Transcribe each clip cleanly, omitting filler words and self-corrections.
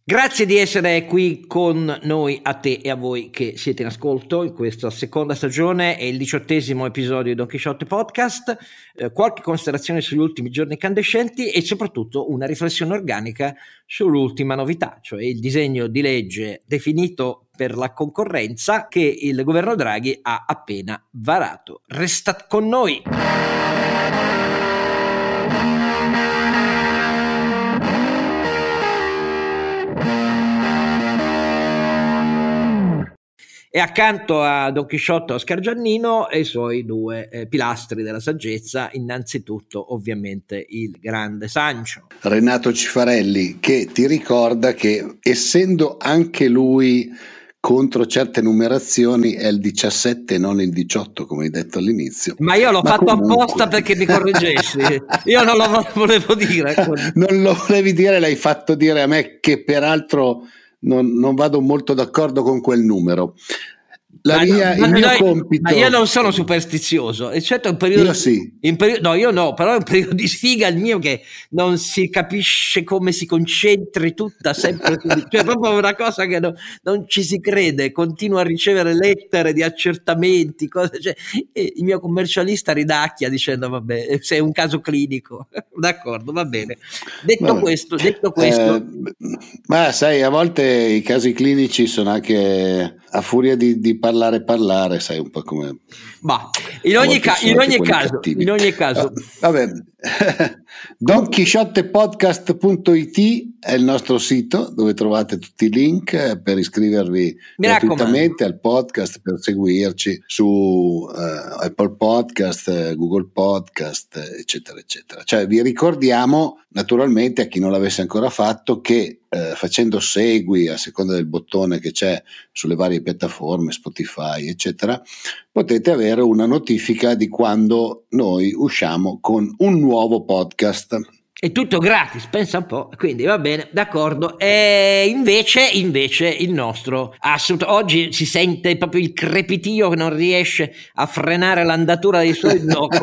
Grazie di essere qui con noi, a te e a voi che siete in ascolto in questa seconda stagione e il 18° episodio di Don Chisciotte Podcast. Qualche considerazione sugli ultimi giorni incandescenti e soprattutto una riflessione organica sull'ultima novità, cioè il disegno di legge definito per la concorrenza che il governo Draghi ha appena varato. Restate con noi! E accanto a Don Chisciotte Oscar Giannino e i suoi due pilastri della saggezza, innanzitutto ovviamente il grande Sancio Renato Cifarelli, che ti ricorda che essendo anche lui contro certe numerazioni è il 17 non il 18 come hai detto all'inizio. Ma io l'ho fatto apposta perché mi correggessi. Io non lo volevo dire. Non lo volevi dire, l'hai fatto dire a me, che peraltro non vado molto d'accordo con quel numero. Il mio compito. Ma io non sono superstizioso, eccetto un periodo. Io sì. No, io no, però è un periodo di sfiga il mio che non si capisce come si concentri tutta sempre. Cioè, proprio una cosa che non ci si crede. Continuo a ricevere lettere di accertamenti, cose. Cioè, il mio commercialista ridacchia dicendo: vabbè, sei un caso clinico. D'accordo, va bene. Detto questo. Ma sai, a volte i casi clinici sono anche a furia di parlare, sai, un po' come. Ma in ogni caso. Vabbè. DonChisciottepodcast.it è il nostro sito dove trovate tutti i link per iscrivervi gratuitamente al podcast, per seguirci su Apple Podcast, Google Podcast, eccetera eccetera. Cioè, vi ricordiamo naturalmente, a chi non l'avesse ancora fatto, che facendo segui a seconda del bottone che c'è sulle varie piattaforme, Spotify eccetera, potete avere una notifica di quando noi usciamo con un nuovo podcast. È tutto gratis, pensa un po', quindi va bene, d'accordo. E invece il nostro oggi si sente proprio il crepitio che non riesce a frenare l'andatura dei suoi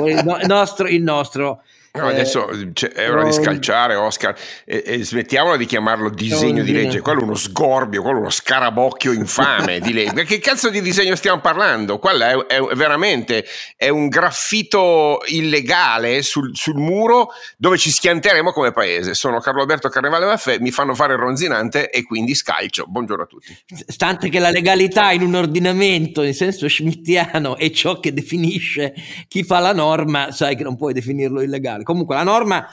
il nostro. No, adesso è ora di scalciare, Oscar, e smettiamola di chiamarlo disegno di legge. Quello è uno sgorbio, quello è uno scarabocchio infame di legge. Che cazzo di disegno stiamo parlando? Quello è veramente un graffito illegale sul muro dove ci schianteremo come paese. Sono Carlo Alberto Carnevale Maffè, mi fanno fare il ronzinante e quindi scalcio. Buongiorno a tutti. Stante che la legalità in un ordinamento in senso schmittiano è ciò che definisce chi fa la norma, sai che non puoi definirlo illegale. Comunque la norma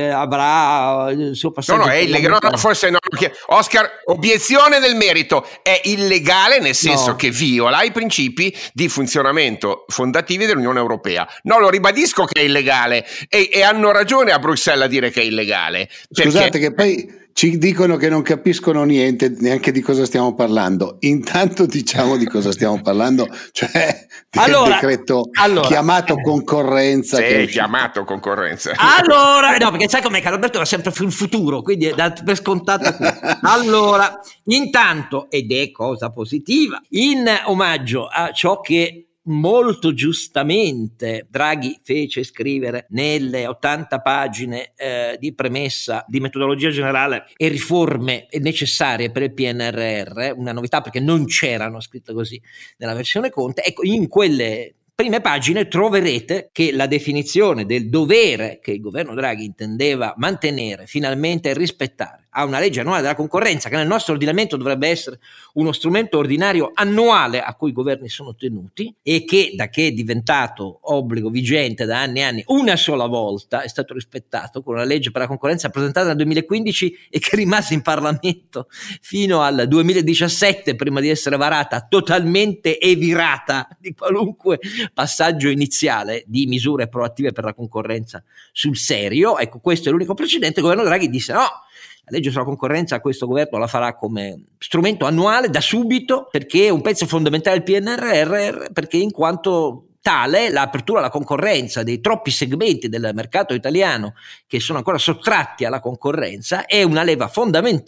avrà il suo passaggio. No, è illegale. No, forse no. Oscar, obiezione del merito. È illegale nel senso che viola i principi di funzionamento fondativi dell'Unione Europea. No, lo ribadisco che è illegale e hanno ragione a Bruxelles a dire che è illegale. Scusate che poi ci dicono che non capiscono niente neanche di cosa stiamo parlando. Intanto diciamo di cosa stiamo parlando, cioè del decreto chiamato concorrenza. Sì, chiamato concorrenza. Allora, no, perché sai com'è, Carlo Alberto va sempre sul futuro, quindi è per scontato. Allora, intanto, ed è cosa positiva, in omaggio a ciò che molto giustamente Draghi fece scrivere nelle 80 pagine di premessa di metodologia generale e riforme necessarie per il PNRR, una novità perché non c'erano scritte così nella versione Conte. Ecco, in quelle prime pagine troverete che la definizione del dovere che il governo Draghi intendeva mantenere finalmente e rispettare a una legge annuale della concorrenza, che nel nostro ordinamento dovrebbe essere uno strumento ordinario annuale a cui i governi sono tenuti e che, da che è diventato obbligo vigente da anni e anni, una sola volta è stato rispettato con una legge per la concorrenza presentata nel 2015 e che rimase in Parlamento fino al 2017 prima di essere varata, totalmente evirata di qualunque passaggio iniziale di misure proattive per la concorrenza sul serio. Ecco, questo è l'unico precedente. Il governo Draghi disse no, la legge sulla concorrenza questo governo la farà come strumento annuale da subito, perché è un pezzo fondamentale del PNRR, perché in quanto tale l'apertura alla concorrenza dei troppi segmenti del mercato italiano che sono ancora sottratti alla concorrenza è una leva fondamentale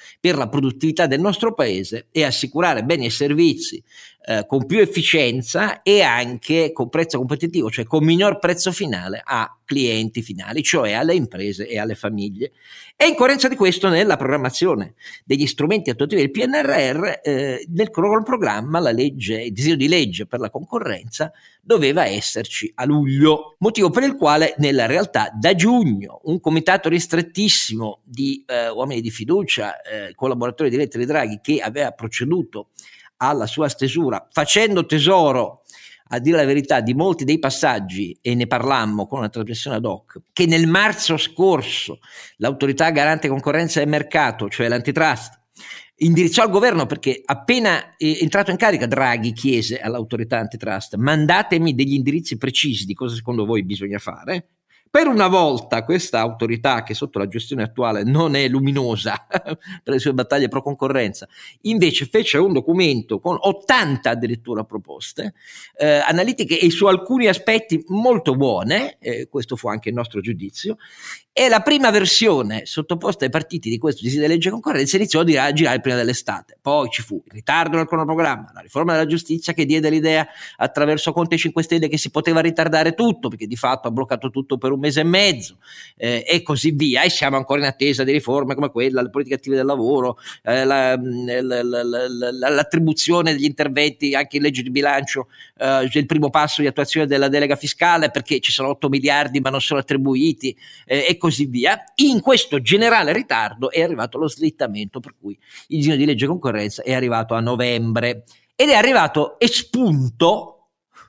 per la produttività del nostro paese e assicurare beni e servizi con più efficienza e anche con prezzo competitivo, cioè con miglior prezzo finale a clienti finali, cioè alle imprese e alle famiglie. E in coerenza di questo, nella programmazione degli strumenti attuativi del PNRR, nel cronoprogramma il disegno di legge per la concorrenza doveva esserci a luglio, motivo per il quale nella realtà da giugno un comitato ristrettissimo di uomini di fiducia, collaboratori diretti di Draghi, che aveva proceduto alla sua stesura, facendo tesoro, a dire la verità, di molti dei passaggi, e ne parlammo con una trasmissione ad hoc, che nel marzo scorso l'autorità garante concorrenza e mercato, cioè l'antitrust, indirizzò al governo, perché appena entrato in carica Draghi chiese all'autorità antitrust: mandatemi degli indirizzi precisi di cosa secondo voi bisogna fare. Per una volta questa autorità, che sotto la gestione attuale non è luminosa per le sue battaglie pro concorrenza, invece fece un documento con 80 addirittura proposte analitiche e su alcuni aspetti molto buone, questo fu anche il nostro giudizio, e la prima versione sottoposta ai partiti di questo disegno di legge concorrenza iniziò a girare prima dell'estate. Poi ci fu il ritardo nel cronoprogramma, la riforma della giustizia che diede l'idea attraverso Conte 5 Stelle che si poteva ritardare tutto, perché di fatto ha bloccato tutto per un mese e mezzo, e così via, e siamo ancora in attesa di riforme come quella, le politiche attive del lavoro, l'attribuzione degli interventi anche in legge di bilancio, il primo passo di attuazione della delega fiscale, perché ci sono 8 miliardi ma non sono attribuiti, e così via. In questo generale ritardo è arrivato lo slittamento, per cui il disegno di legge concorrenza è arrivato a novembre ed è arrivato espunto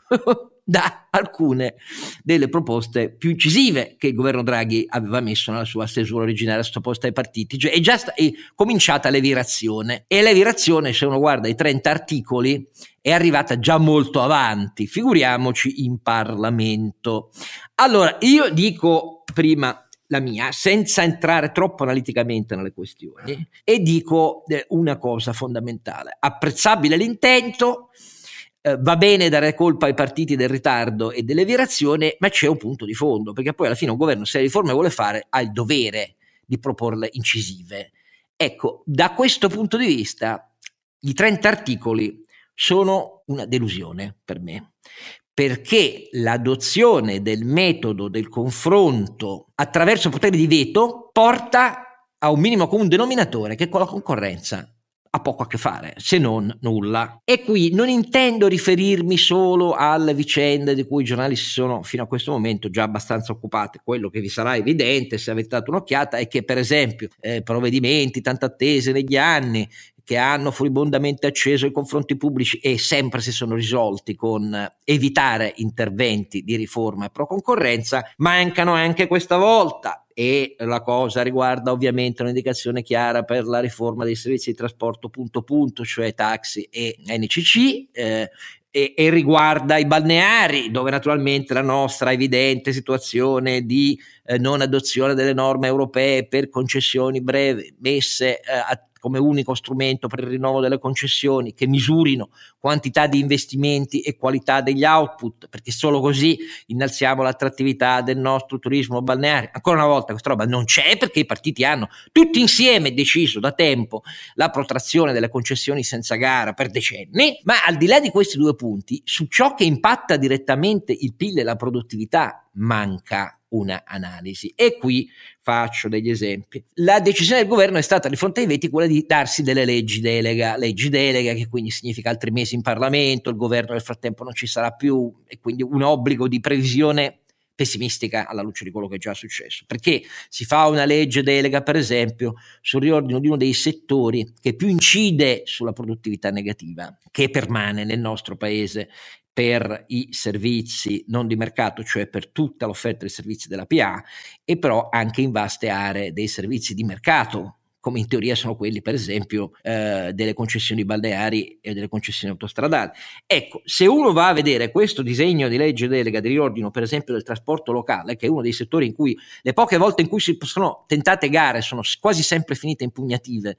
da alcune delle proposte più incisive che il governo Draghi aveva messo nella sua stesura originaria sottoposta ai partiti. Cioè è cominciata l'evirazione, e l'evirazione, se uno guarda i 30 articoli, è arrivata già molto avanti, figuriamoci in Parlamento. Allora, io dico prima la mia, senza entrare troppo analiticamente nelle questioni, e dico una cosa fondamentale: apprezzabile l'intento, va bene dare colpa ai partiti del ritardo e dell'evirazione, ma c'è un punto di fondo, perché poi alla fine un governo, se le riforme vuole fare, ha il dovere di proporle incisive. Ecco, da questo punto di vista i 30 articoli sono una delusione per me, perché l'adozione del metodo del confronto attraverso poteri di veto porta a un minimo comune denominatore che con la concorrenza ha poco a che fare, se non nulla. E qui non intendo riferirmi solo alle vicende di cui i giornali si sono fino a questo momento già abbastanza occupati. Quello che vi sarà evidente se avete dato un'occhiata è che, per esempio, provvedimenti tanto attesi negli anni, che hanno furibondamente acceso i confronti pubblici e sempre si sono risolti con evitare interventi di riforma e pro concorrenza, mancano anche questa volta. E la cosa riguarda ovviamente un'indicazione chiara per la riforma dei servizi di trasporto punto punto, cioè taxi e NCC, e riguarda i balneari, dove naturalmente la nostra evidente situazione di non adozione delle norme europee per concessioni brevi messe come unico strumento per il rinnovo delle concessioni, che misurino quantità di investimenti e qualità degli output, perché solo così innalziamo l'attrattività del nostro turismo balneare. Ancora una volta questa roba non c'è, perché i partiti hanno tutti insieme deciso da tempo la protrazione delle concessioni senza gara per decenni. Ma al di là di questi due punti, su ciò che impatta direttamente il PIL e la produttività manca una analisi, e qui faccio degli esempi. La decisione del governo è stata, di fronte ai veti, quella di darsi delle leggi delega, che quindi significa altri mesi in Parlamento, il governo nel frattempo non ci sarà più, e quindi un obbligo di previsione pessimistica alla luce di quello che è già successo, perché si fa una legge delega, per esempio, sul riordino di uno dei settori che più incide sulla produttività negativa che permane nel nostro paese per i servizi non di mercato, cioè per tutta l'offerta dei servizi della PA, e però anche in vaste aree dei servizi di mercato, come in teoria sono quelli, per esempio, delle concessioni balneari e delle concessioni autostradali. Ecco, se uno va a vedere questo disegno di legge delega di riordino, per esempio, del trasporto locale, che è uno dei settori in cui le poche volte in cui si sono tentate gare sono quasi sempre finite impugnative,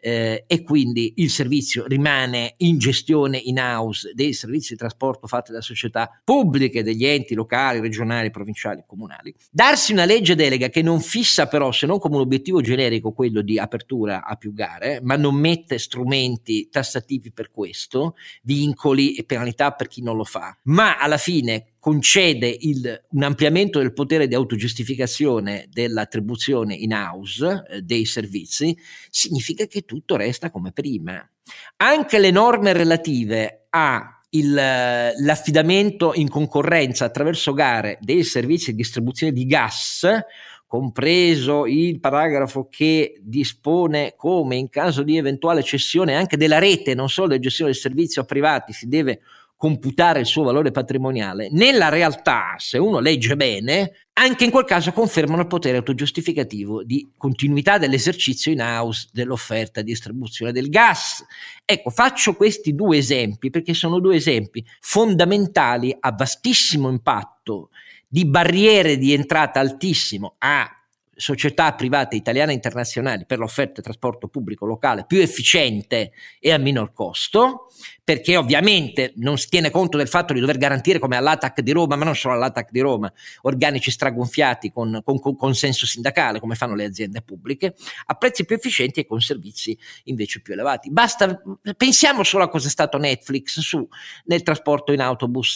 e quindi il servizio rimane in gestione in house dei servizi di trasporto fatti da società pubbliche, degli enti locali, regionali, provinciali e comunali. Darsi una legge delega che non fissa però, se non come un obiettivo generico, quello di l'apertura a più gare, ma non mette strumenti tassativi per questo, vincoli e penalità per chi non lo fa, ma alla fine concede un ampliamento del potere di autogiustificazione dell'attribuzione in house dei servizi, significa che tutto resta come prima. Anche le norme relative l'affidamento in concorrenza attraverso gare dei servizi di distribuzione di gas, compreso il paragrafo che dispone come in caso di eventuale cessione anche della rete, non solo della gestione del servizio a privati, si deve computare il suo valore patrimoniale, nella realtà, se uno legge bene, anche in quel caso confermano il potere autogiustificativo di continuità dell'esercizio in house dell'offerta di distribuzione del gas. Ecco, faccio questi due esempi perché sono due esempi fondamentali a vastissimo impatto, di barriere di entrata altissimo a società private italiane e internazionali per l'offerta di trasporto pubblico locale più efficiente e a minor costo, perché ovviamente non si tiene conto del fatto di dover garantire, come all'ATAC di Roma, ma non solo all'ATAC di Roma, organici stragonfiati con consenso sindacale, come fanno le aziende pubbliche, a prezzi più efficienti e con servizi invece più elevati. Pensiamo solo a cosa è stato Netflix nel trasporto in autobus,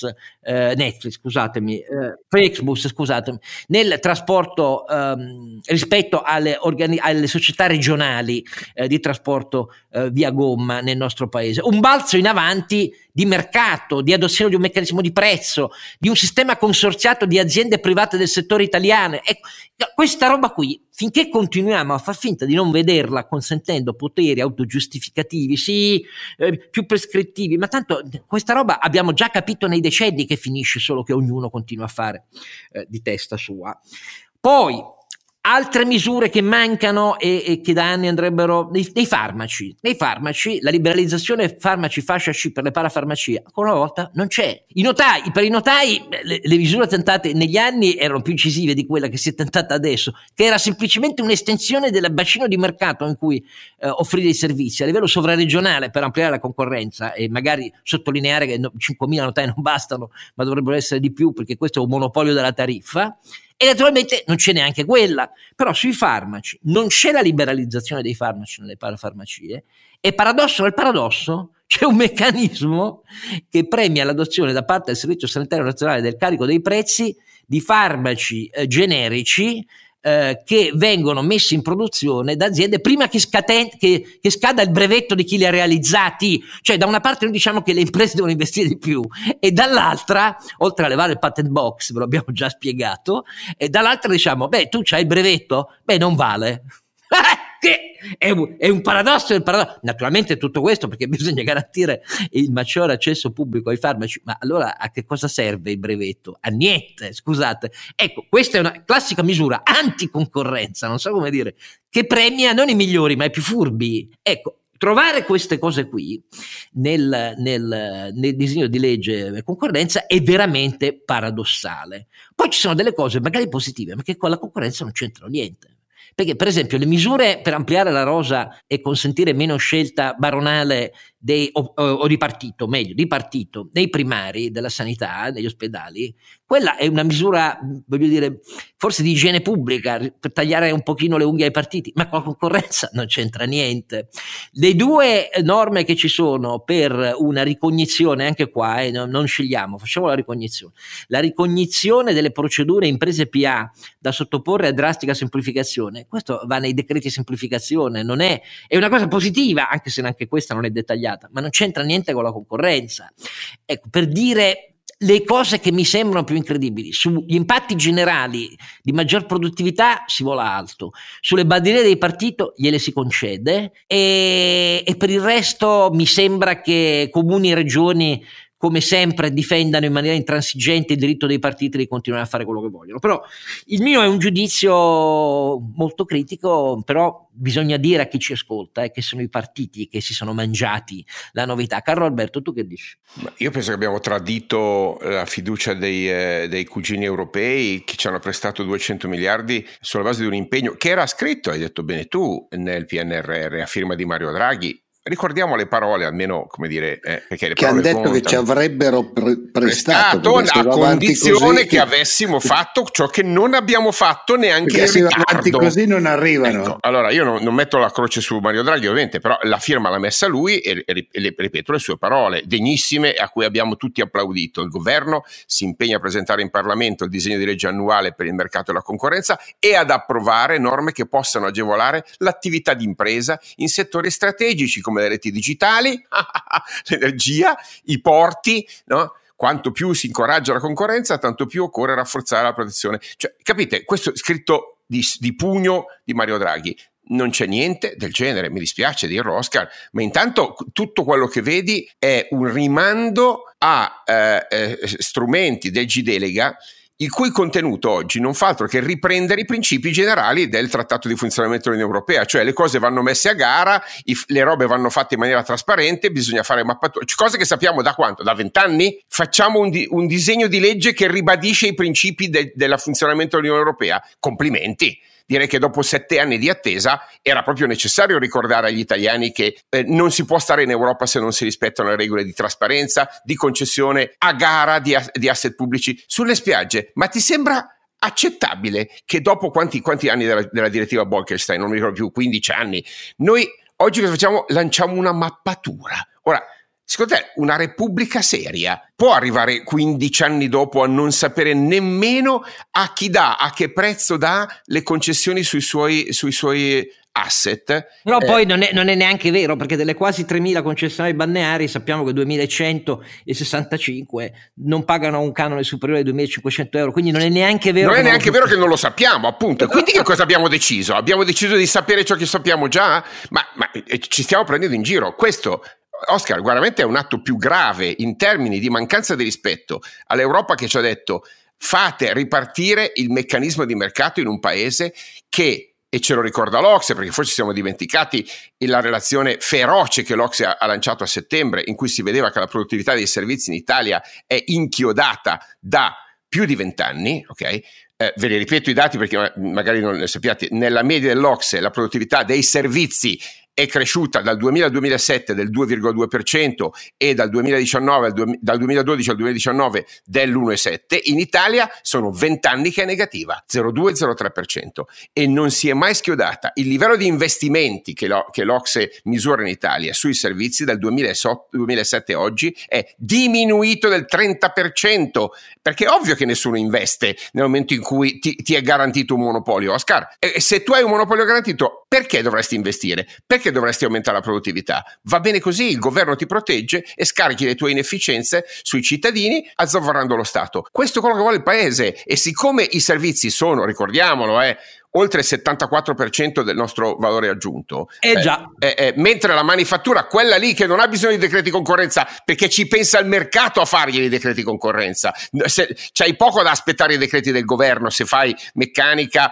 Flixbus, nel trasporto rispetto alle società regionali di trasporto via gomma nel nostro paese. Un balzo in avanti di mercato, di adozione di un meccanismo di prezzo, di un sistema consorziato di aziende private del settore italiano. E questa roba qui, finché continuiamo a far finta di non vederla, consentendo poteri autogiustificativi, sì, più prescrittivi, ma tanto questa roba abbiamo già capito nei decenni che finisce, solo che ognuno continua a fare di testa sua. Poi altre misure che mancano e che da anni andrebbero dei farmaci. Nei farmaci, la liberalizzazione farmaci fascia C per le parafarmacie, ancora una volta non c'è. Per i notai le misure tentate negli anni erano più incisive di quella che si è tentata adesso, che era semplicemente un'estensione del bacino di mercato in cui offrire i servizi a livello sovraregionale per ampliare la concorrenza e magari sottolineare che 5.000 notai non bastano, ma dovrebbero essere di più, perché questo è un monopolio della tariffa. E naturalmente non c'è neanche quella, però sui farmaci non c'è la liberalizzazione dei farmaci nelle parafarmacie, e paradosso nel paradosso c'è un meccanismo che premia l'adozione da parte del Servizio Sanitario Nazionale del carico dei prezzi di farmaci generici che vengono messi in produzione da aziende prima che scada il brevetto di chi li ha realizzati. Cioè, da una parte noi diciamo che le imprese devono investire di più, e dall'altra, oltre a levare il patent box, ve lo abbiamo già spiegato, e dall'altra diciamo, tu c'hai il brevetto? Non vale. Che è un paradosso del paradosso. Naturalmente tutto questo perché bisogna garantire il maggiore accesso pubblico ai farmaci, ma allora a che cosa serve il brevetto? A niente, scusate. Ecco, questa è una classica misura anticoncorrenza, non so come dire, che premia non i migliori ma i più furbi. Ecco, trovare queste cose qui nel disegno di legge concorrenza è veramente paradossale. Poi ci sono delle cose magari positive, ma che con la concorrenza non c'entrano niente. Perché, per esempio, le misure per ampliare la rosa e consentire meno scelta baronale o di partito, meglio, di partito, dei primari della sanità, degli ospedali, quella è una misura, voglio dire, forse di igiene pubblica, per tagliare un pochino le unghie ai partiti, ma con la concorrenza non c'entra niente. Le due norme che ci sono per una ricognizione, anche qua, non scegliamo, facciamo la ricognizione delle procedure imprese PA da sottoporre a drastica semplificazione. Questo va nei decreti semplificazione, è una cosa positiva, anche se anche questa non è dettagliata, ma non c'entra niente con la concorrenza. Ecco, per dire le cose che mi sembrano più incredibili, sugli impatti generali di maggior produttività si vola alto, sulle bandiere dei partiti gliele si concede, e per il resto mi sembra che comuni e regioni come sempre difendano in maniera intransigente il diritto dei partiti di continuare a fare quello che vogliono. Però il mio è un giudizio molto critico, però bisogna dire a chi ci ascolta che sono i partiti che si sono mangiati la novità. Carlo Alberto, tu che dici? Io penso che abbiamo tradito la fiducia dei cugini europei che ci hanno prestato 200 miliardi sulla base di un impegno che era scritto, hai detto bene tu, nel PNRR a firma di Mario Draghi. ricordiamo le parole, almeno, come dire, perché le che hanno detto contano. Che ci avrebbero prestato a condizione che avessimo fatto ciò che non abbiamo fatto neanche in ritardo. Avanti così non arrivano. Ecco, allora io non metto la croce su Mario Draghi, ovviamente, però la firma l'ha messa lui e ripeto le sue parole degnissime a cui abbiamo tutti applaudito. Il governo si impegna a presentare in Parlamento il disegno di legge annuale per il mercato e la concorrenza e ad approvare norme che possano agevolare l'attività di impresa in settori strategici come le reti digitali, l'energia, i porti, no? Quanto più si incoraggia la concorrenza, tanto più occorre rafforzare la protezione. Cioè, capite, questo è scritto di pugno di Mario Draghi. Non c'è niente del genere, mi dispiace dirlo, Oscar, ma intanto tutto quello che vedi è un rimando a strumenti del G-Delega, il cui contenuto oggi non fa altro che riprendere i principi generali del Trattato di funzionamento dell'Unione Europea, cioè le cose vanno messe a gara, le robe vanno fatte in maniera trasparente, bisogna fare mappature, cose che sappiamo da quanto? Da 20 anni? Facciamo un disegno di legge che ribadisce i principi del funzionamento dell'Unione Europea. Complimenti! Direi che dopo 7 anni di attesa era proprio necessario ricordare agli italiani che non si può stare in Europa se non si rispettano le regole di trasparenza, di concessione a gara di asset pubblici sulle spiagge. Ma ti sembra accettabile che dopo quanti anni della direttiva Bolkestein, non mi ricordo più, 15 anni, noi oggi cosa facciamo? Lanciamo una mappatura. Ora, secondo te una repubblica seria può arrivare 15 anni dopo a non sapere nemmeno a chi dà, a che prezzo dà le concessioni sui suoi asset? Però poi non è neanche vero, perché delle quasi 3.000 concessionari balneari sappiamo che 2.165 non pagano un canone superiore ai 2.500 euro, quindi non è neanche vero. Non è neanche vero che non lo sappiamo, appunto. E quindi che cosa abbiamo deciso? Abbiamo deciso di sapere ciò che sappiamo già? Ma ci stiamo prendendo in giro. Questo, Oscar, veramente è un atto più grave in termini di mancanza di rispetto all'Europa, che ci ha detto fate ripartire il meccanismo di mercato in un paese che, e ce lo ricorda l'Ocse, perché forse ci siamo dimenticati la relazione feroce che l'Ocse ha lanciato a settembre, in cui si vedeva che la produttività dei servizi in Italia è inchiodata da più di 20 anni, ok? Ve li ripeto i dati perché magari non ne sappiate. Nella media dell'Ocse la produttività dei servizi è cresciuta dal 2000 al 2007 del 2,2% e dal 2012 al 2019 dell'1,7%. In Italia sono 20 anni che è negativa, 0,2-0,3%, e non si è mai schiodata. Il livello di investimenti che l'Ocse misura in Italia sui servizi dal 2007 a oggi è diminuito del 30%, perché è ovvio che nessuno investe nel momento in cui ti è garantito un monopolio, Oscar. E se tu hai un monopolio garantito, perché dovresti investire? Perché dovresti aumentare la produttività? Va bene così, il governo ti protegge e scarichi le tue inefficienze sui cittadini azzavvarando lo Stato. Questo è quello che vuole il paese, e siccome i servizi sono, ricordiamolo, oltre il 74% del nostro valore aggiunto, mentre la manifattura, quella lì che non ha bisogno di decreti concorrenza perché ci pensa il mercato a fargli i decreti concorrenza, c'hai poco da aspettare i decreti del governo se fai meccanica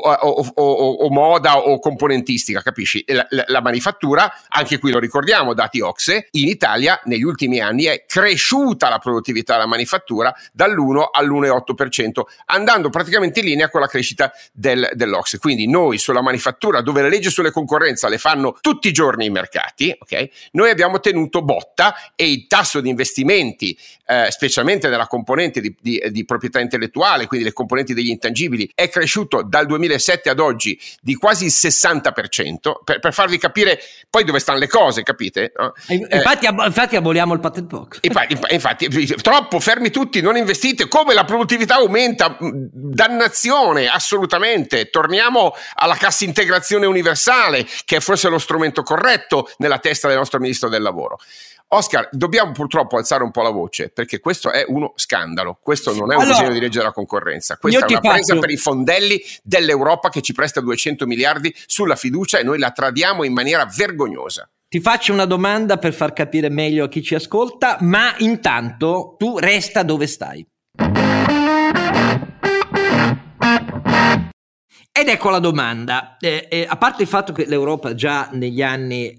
o moda o componentistica, capisci? La manifattura, anche qui lo ricordiamo, dati Ocse, in Italia negli ultimi anni è cresciuta la produttività della manifattura dall'1 all'1,8%, andando praticamente in linea con la crescita dell'Ocse. Quindi noi sulla manifattura, dove le leggi sulle concorrenza le fanno tutti i giorni i mercati, ok? Noi abbiamo tenuto botta, e il tasso di investimenti, specialmente nella componente di proprietà intellettuale, quindi le componenti degli intangibili, è cresciuto dal 2007 ad oggi di quasi il 60%, per farvi capire poi dove stanno le cose, capite? No? Infatti aboliamo il patent box. Infatti, troppo, fermi tutti, non investite, come la produttività aumenta, dannazione, assolutamente. Torniamo alla cassa integrazione universale, che è forse lo strumento corretto nella testa del nostro ministro del lavoro. Oscar, dobbiamo purtroppo alzare un po' la voce, perché questo è uno scandalo. Questo non è un disegno di legge della concorrenza, questa è una presa per i fondelli dell'Europa che ci presta 200 miliardi sulla fiducia, e noi la tradiamo in maniera vergognosa. Ti faccio una domanda per far capire meglio a chi ci ascolta, ma intanto tu resta dove stai. Ed ecco la domanda, a parte il fatto che l'Europa già negli anni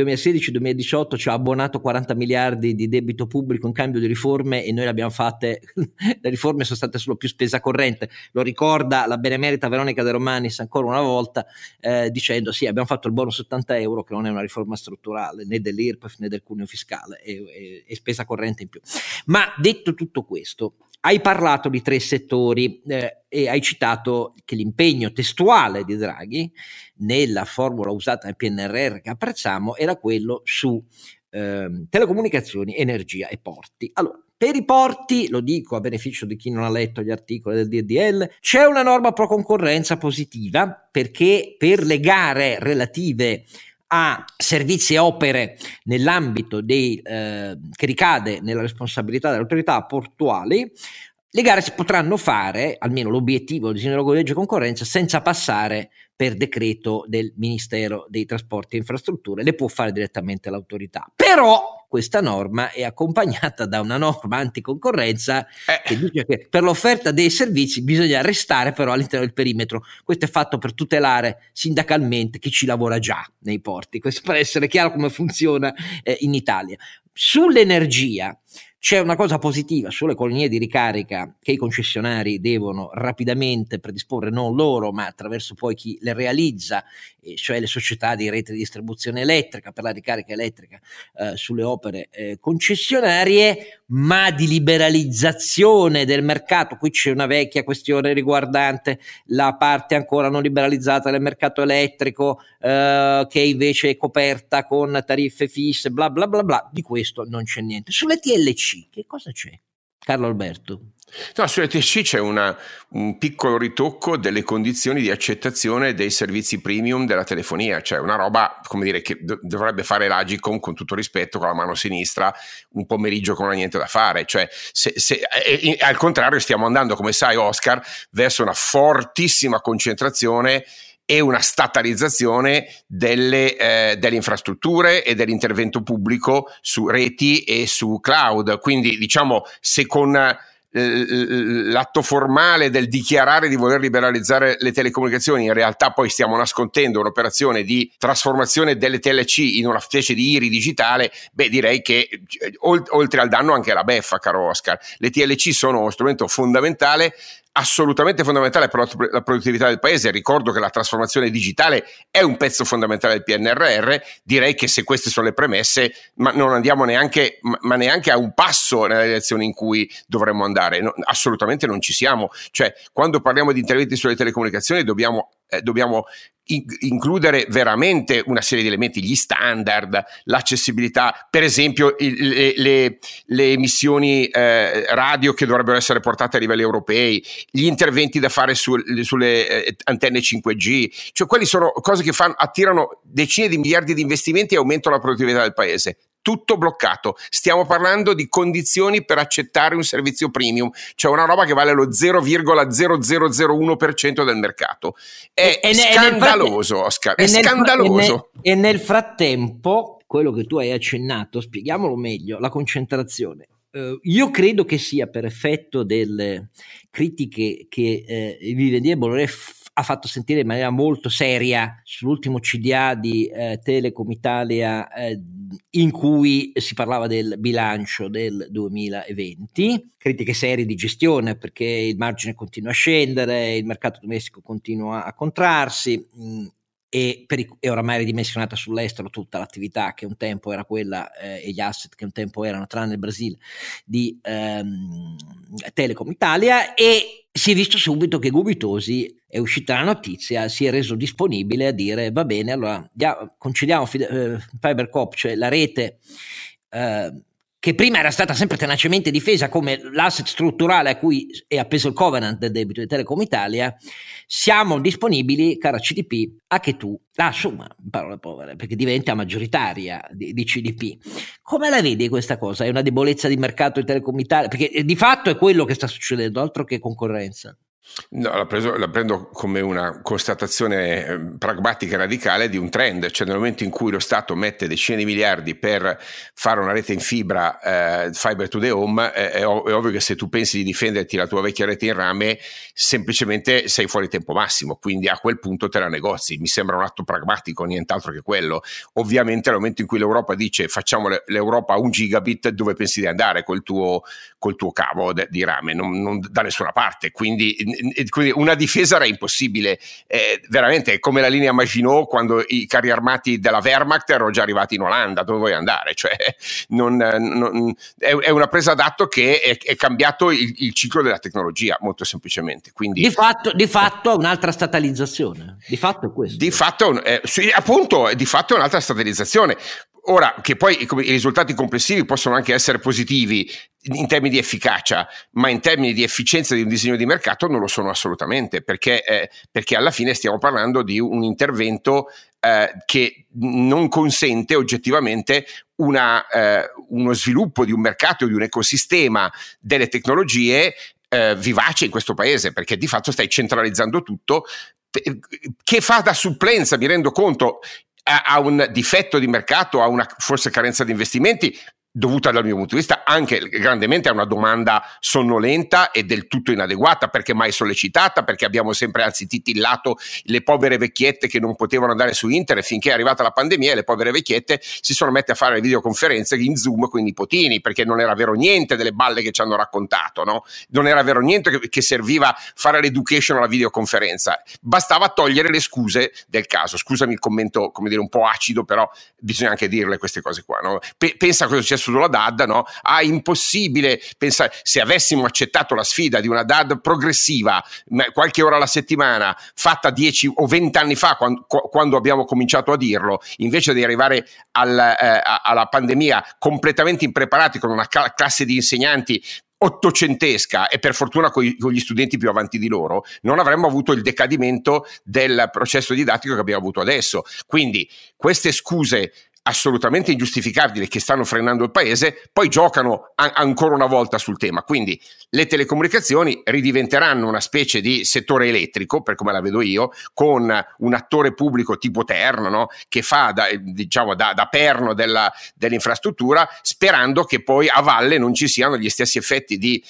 2016-2018 ci ha abbonato 40 miliardi di debito pubblico in cambio di riforme e noi le abbiamo fatte, le riforme sono state solo più spesa corrente, lo ricorda la benemerita Veronica De Romanis ancora una volta dicendo sì, abbiamo fatto il bonus 80 euro che non è una riforma strutturale né dell'IRPEF né del cuneo fiscale, è spesa corrente in più. Ma detto tutto questo, hai parlato di 3 settori e hai citato che l'impegno testuale di Draghi nella formula usata nel PNRR che apprezziamo era quello su telecomunicazioni, energia e porti. Allora, per i porti, lo dico a beneficio di chi non ha letto gli articoli del DDL, c'è una norma pro concorrenza positiva perché per le gare relative a servizi e opere nell'ambito che ricade nella responsabilità delle autorità portuali, le gare si potranno fare, almeno l'obiettivo del disegno di legge concorrenza, senza passare per decreto del Ministero dei Trasporti e Infrastrutture, le può fare direttamente l'autorità. Però questa norma è accompagnata da una norma anticoncorrenza che dice che per l'offerta dei servizi bisogna restare però all'interno del perimetro. Questo è fatto per tutelare sindacalmente chi ci lavora già nei porti, questo per essere chiaro come funziona in Italia. Sull'energia c'è una cosa positiva sulle colonie di ricarica che i concessionari devono rapidamente predisporre, non loro ma attraverso poi chi le realizza, cioè le società di rete di distribuzione elettrica per la ricarica elettrica sulle opere concessionarie, ma di liberalizzazione del mercato. Qui c'è una vecchia questione riguardante la parte ancora non liberalizzata del mercato elettrico che invece è coperta con tariffe fisse, bla bla bla bla. Di questo non c'è niente. Sulle TLC che cosa c'è, Carlo Alberto? No, sulle TLC c'è un piccolo ritocco delle condizioni di accettazione dei servizi premium della telefonia, cioè una roba, come dire, che dovrebbe fare l'Agicom, con tutto rispetto, con la mano sinistra un pomeriggio che non ha niente da fare, cioè al contrario stiamo andando, come sai Oscar, verso una fortissima concentrazione e una statalizzazione delle infrastrutture e dell'intervento pubblico su reti e su cloud. Quindi diciamo, se con l'atto formale del dichiarare di voler liberalizzare le telecomunicazioni in realtà poi stiamo nascondendo un'operazione di trasformazione delle TLC in una specie di IRI digitale, beh, direi che oltre al danno anche la beffa, caro Oscar. Le TLC sono uno strumento fondamentale, assolutamente fondamentale per la produttività del paese. Ricordo che la trasformazione digitale è un pezzo fondamentale del PNRR. Direi che se queste sono le premesse, ma non andiamo neanche a un passo nella direzione in cui dovremmo andare. No, assolutamente non ci siamo. Cioè, quando parliamo di interventi sulle telecomunicazioni dobbiamo includere veramente una serie di elementi, gli standard, l'accessibilità, per esempio le emissioni radio che dovrebbero essere portate a livelli europei, gli interventi da fare sulle antenne 5G, cioè quelli sono cose che attirano decine di miliardi di investimenti e aumentano la produttività del paese. Tutto bloccato. Stiamo parlando di condizioni per accettare un servizio premium, cioè una roba che vale lo 0,0001% del mercato. È scandaloso, Oscar, è scandaloso. E nel frattempo, quello che tu hai accennato, spieghiamolo meglio, la concentrazione. Io credo che sia per effetto delle critiche che Vivendi Bolloré ha fatto sentire in maniera molto seria sull'ultimo CDA di Telecom Italia, in cui si parlava del bilancio del 2020, critiche serie di gestione perché il margine continua a scendere, il mercato domestico continua a contrarsi e oramai ridimensionata sull'estero tutta l'attività che un tempo era quella e gli asset che un tempo erano, tranne il Brasile, di Telecom Italia, e si è visto subito che Gubitosi, è uscita la notizia, si è reso disponibile a dire va bene, allora concediamo FiberCop, cioè la rete che prima era stata sempre tenacemente difesa come l'asset strutturale a cui è appeso il covenant del debito di Telecom Italia, siamo disponibili, cara CDP, a che tu la assuma, in parole povere, perché diventa maggioritaria di CDP. Come la vedi questa cosa? È una debolezza di mercato di Telecom Italia? Perché di fatto è quello che sta succedendo, altro che concorrenza. No, la prendo come una constatazione pragmatica e radicale di un trend, cioè nel momento in cui lo Stato mette decine di miliardi per fare una rete in fibra, fiber to the home, è ovvio che se tu pensi di difenderti la tua vecchia rete in rame, semplicemente sei fuori tempo massimo, quindi a quel punto te la negozi. Mi sembra un atto pragmatico, nient'altro che quello. Ovviamente nel momento in cui l'Europa dice facciamo l'Europa a 1 gigabit, dove pensi di andare col tuo cavo di rame? Non da nessuna parte, quindi una difesa era impossibile, veramente è come la linea Maginot quando i carri armati della Wehrmacht erano già arrivati in Olanda, dove vuoi andare? Cioè, è una presa d'atto che è cambiato il ciclo della tecnologia, molto semplicemente. Quindi, di fatto un'altra statalizzazione, di fatto è questo. Sì, appunto, di fatto è un'altra statalizzazione. Ora, che poi i risultati complessivi possono anche essere positivi in termini di efficacia, ma in termini di efficienza di un disegno di mercato non lo sono assolutamente, perché alla fine stiamo parlando di un intervento che non consente oggettivamente uno sviluppo di un mercato, di un ecosistema delle tecnologie vivace in questo paese, perché di fatto stai centralizzando tutto, che fa da supplenza, mi rendo conto, a un difetto di mercato, a una forse carenza di investimenti dovuta dal mio punto di vista anche grandemente a una domanda sonnolenta e del tutto inadeguata, perché mai sollecitata, perché abbiamo sempre anzi titillato le povere vecchiette che non potevano andare su internet finché è arrivata la pandemia, e le povere vecchiette si sono messe a fare le videoconferenze in Zoom con i nipotini, perché non era vero niente delle balle che ci hanno raccontato, no? Non era vero niente che serviva fare l'education alla videoconferenza, bastava togliere le scuse del caso. Scusami il commento, come dire, un po' acido, però bisogna anche dirle queste cose qua, no? Pensa a cosa è successo sulla DAD, no? Impossibile pensare, se avessimo accettato la sfida di una DAD progressiva qualche ora alla settimana fatta 10 o 20 anni fa, quando abbiamo cominciato a dirlo, invece di arrivare alla pandemia completamente impreparati con una classe di insegnanti ottocentesca e per fortuna con gli studenti più avanti di loro, non avremmo avuto il decadimento del processo didattico che abbiamo avuto adesso. Quindi queste scuse assolutamente ingiustificabili che stanno frenando il paese poi giocano ancora una volta sul tema. Quindi le telecomunicazioni ridiventeranno una specie di settore elettrico, per come la vedo io, con un attore pubblico tipo Terno, no? Che fa da perno dell'infrastruttura, sperando che poi a valle non ci siano gli stessi effetti di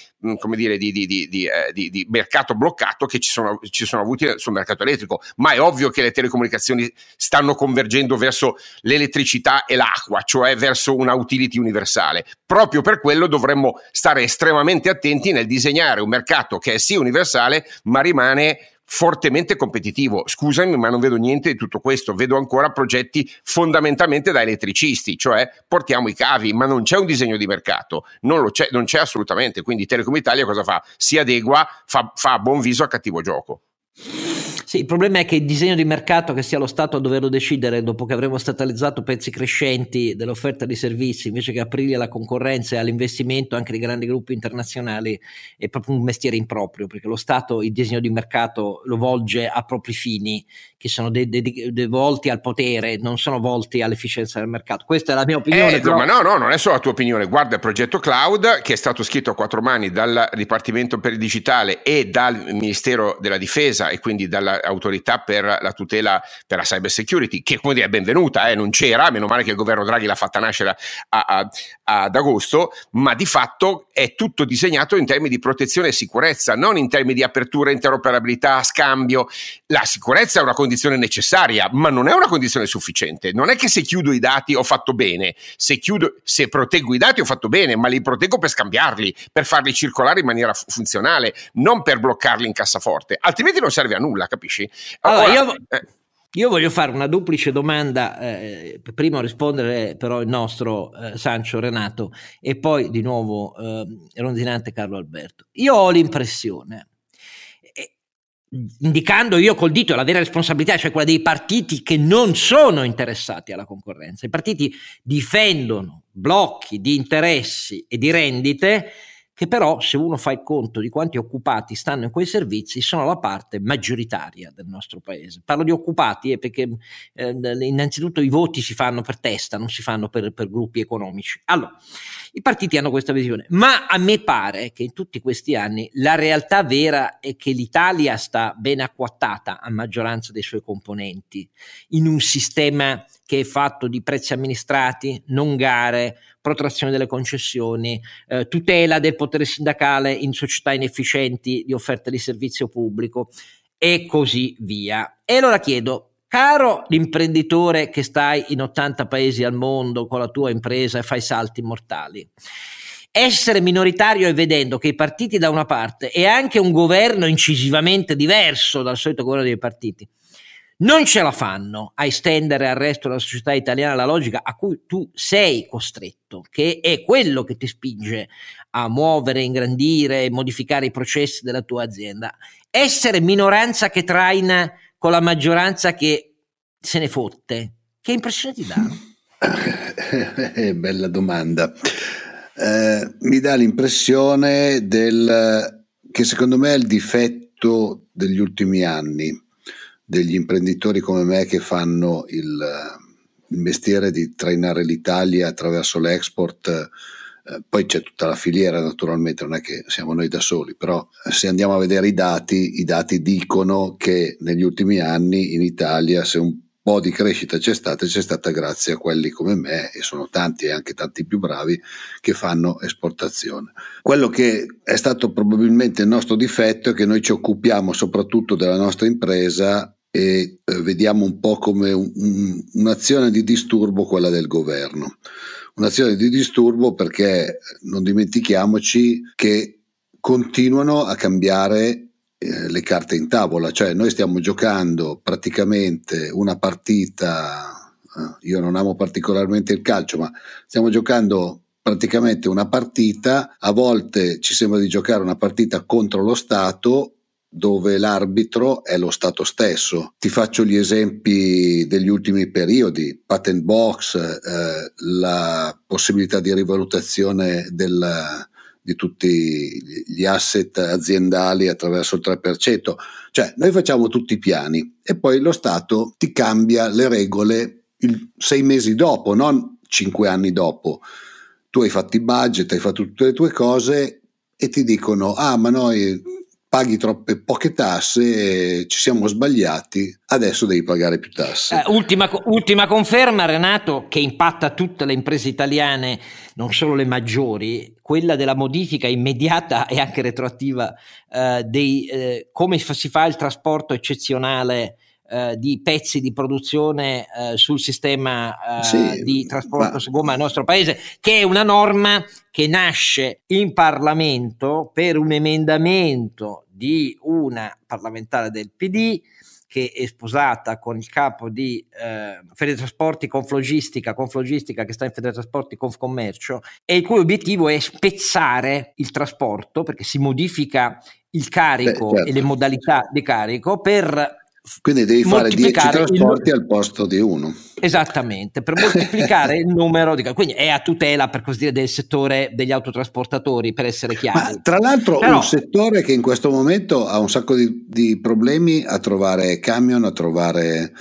mercato bloccato che ci sono avuti sul mercato elettrico. Ma è ovvio che le telecomunicazioni stanno convergendo verso l'elettricità e l'acqua, cioè verso una utility universale. Proprio per quello dovremmo stare estremamente attenti nel disegnare un mercato che è sì universale, ma rimane fortemente competitivo. Scusami, ma non vedo niente di tutto questo, vedo ancora progetti fondamentalmente da elettricisti, cioè portiamo i cavi, ma non c'è un disegno di mercato, non c'è assolutamente. Quindi Telecom Italia cosa fa? Si adegua, fa a buon viso a cattivo gioco. Sì, il problema è che il disegno di mercato, che sia lo Stato a doverlo decidere dopo che avremo statalizzato pezzi crescenti dell'offerta di servizi, invece che aprirli alla concorrenza e all'investimento anche di grandi gruppi internazionali, è proprio un mestiere improprio, perché lo Stato il disegno di mercato lo volge a propri fini, che sono volti al potere, non sono volti all'efficienza del mercato. Questa è la mia opinione. Ma no, non è solo la tua opinione. Guarda il progetto Cloud, che è stato scritto a 4 mani dal Dipartimento per il Digitale e dal Ministero della Difesa, e quindi dall'autorità per la tutela per la cyber security, che come dire è benvenuta, non c'era, meno male che il governo Draghi l'ha fatta nascere ad agosto, ma di fatto è tutto disegnato in termini di protezione e sicurezza, non in termini di apertura, interoperabilità, scambio. La sicurezza è una condizione necessaria, ma non è una condizione sufficiente. Non è che se chiudo i dati ho fatto bene, se proteggo i dati ho fatto bene, ma li proteggo per scambiarli, per farli circolare in maniera funzionale, non per bloccarli in cassaforte, altrimenti non serve a nulla, capisci? Allora, io voglio fare una duplice domanda, prima rispondere però il nostro Sancio Renato e poi di nuovo Ronzinante Carlo Alberto. Io ho l'impressione, indicando io col dito la vera responsabilità, cioè quella dei partiti che non sono interessati alla concorrenza. I partiti difendono blocchi di interessi e di rendite che però, se uno fa il conto di quanti occupati stanno in quei servizi, sono la parte maggioritaria del nostro paese. Parlo di occupati perché innanzitutto i voti si fanno per testa, non si fanno per gruppi economici. Allora, I partiti hanno questa visione, ma a me pare che in tutti questi anni la realtà vera è che l'Italia sta ben acquattata a maggioranza dei suoi componenti in un sistema che è fatto di prezzi amministrati, non gare, protrazione delle concessioni, tutela del potere sindacale in società inefficienti di offerta di servizio pubblico e così via. E allora chiedo, caro l'imprenditore che stai in 80 paesi al mondo con la tua impresa e fai salti mortali, essere minoritario e vedendo che i partiti da una parte e anche un governo incisivamente diverso dal solito governo dei partiti non ce la fanno a estendere al resto della società italiana la logica a cui tu sei costretto, che è quello che ti spinge a muovere, ingrandire e modificare i processi della tua azienda. Essere minoranza che traina con la maggioranza che se ne fotte, che impressione ti dà? Bella domanda. Mi dà l'impressione che secondo me è il difetto degli ultimi anni degli imprenditori come me che fanno il mestiere di trainare l'Italia attraverso l'export. Poi c'è tutta la filiera, naturalmente, non è che siamo noi da soli, però se andiamo a vedere i dati dicono che negli ultimi anni in Italia, se un po' di crescita c'è stata grazie a quelli come me, e sono tanti e anche tanti più bravi, che fanno esportazione. Quello che è stato probabilmente il nostro difetto è che noi ci occupiamo soprattutto della nostra impresa e vediamo un po' come un'azione di disturbo quella del governo. Un'azione di disturbo perché non dimentichiamoci che continuano a cambiare le carte in tavola, cioè noi stiamo giocando praticamente una partita, io non amo particolarmente il calcio, ma stiamo giocando praticamente una partita, a volte ci sembra di giocare una partita contro lo Stato, dove l'arbitro è lo Stato stesso. Ti faccio gli esempi degli ultimi periodi: patent box, la possibilità di rivalutazione di tutti gli asset aziendali attraverso il 3%. Cioè noi facciamo tutti i piani e poi lo Stato ti cambia le regole 6 mesi dopo, non 5 anni dopo. Tu hai fatto i budget, hai fatto tutte le tue cose e ti dicono: ah, ma noi paghi poche tasse, ci siamo sbagliati, adesso devi pagare più tasse. Ultima conferma, Renato, che impatta tutte le imprese italiane, non solo le maggiori, quella della modifica immediata e anche retroattiva come si fa il trasporto eccezionale di pezzi di produzione sul sistema di trasporto su gomma nel nostro paese, che è una norma che nasce in Parlamento per un emendamento di una parlamentare del PD che è sposata con il capo di Federtrasporti Conflogistica che sta in Federtrasporti Confcommercio, e il cui obiettivo è spezzare il trasporto, perché si modifica il carico certo. E le modalità di carico per quindi devi fare 10 trasporti al posto di uno. Esattamente, per moltiplicare il numero di, quindi è a tutela, per così dire, del settore degli autotrasportatori, per essere chiari. Ma tra l'altro un settore che in questo momento ha un sacco di problemi a trovare camion, a trovare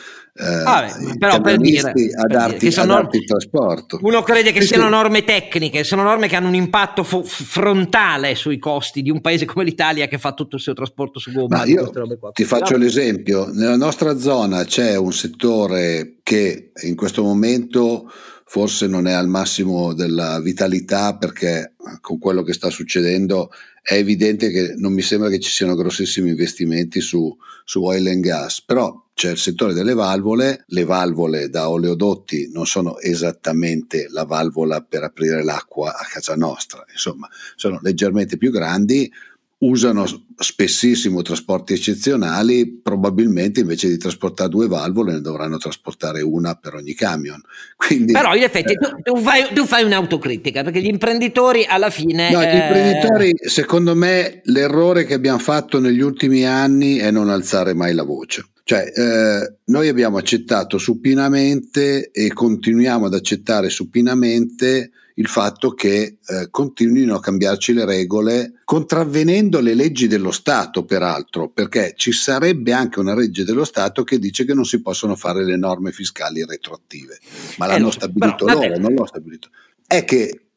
però per dire, a darti il trasporto. Uno crede che siano norme tecniche, sono norme che hanno un impatto frontale sui costi di un paese come l'Italia che fa tutto il suo trasporto su gomma. Ma io ti faccio l'esempio: nella nostra zona c'è un settore che in questo momento forse non è al massimo della vitalità, perché con quello che sta succedendo è evidente che non mi sembra che ci siano grossissimi investimenti su oil and gas, però c'è il settore delle valvole. Le valvole da oleodotti non sono esattamente la valvola per aprire l'acqua a casa nostra, insomma sono leggermente più grandi, usano spessissimo trasporti eccezionali, probabilmente invece di trasportare 2 valvole ne dovranno trasportare una per ogni camion. Quindi, però in effetti tu fai un'autocritica, perché gli imprenditori alla fine... No, gli imprenditori, secondo me l'errore che abbiamo fatto negli ultimi anni è non alzare mai la voce. Cioè noi abbiamo accettato supinamente e continuiamo ad accettare supinamente il fatto che continuino a cambiarci le regole, contravvenendo le leggi dello Stato, peraltro, perché ci sarebbe anche una legge dello Stato che dice che non si possono fare le norme fiscali retroattive, ma l'hanno stabilito loro, non l'ho stabilito. È che